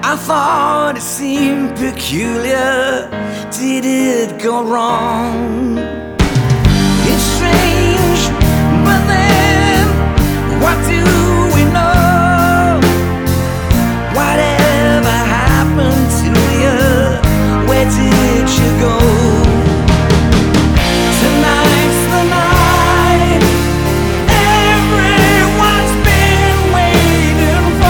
I thought it seemed peculiar. Did it go wrong?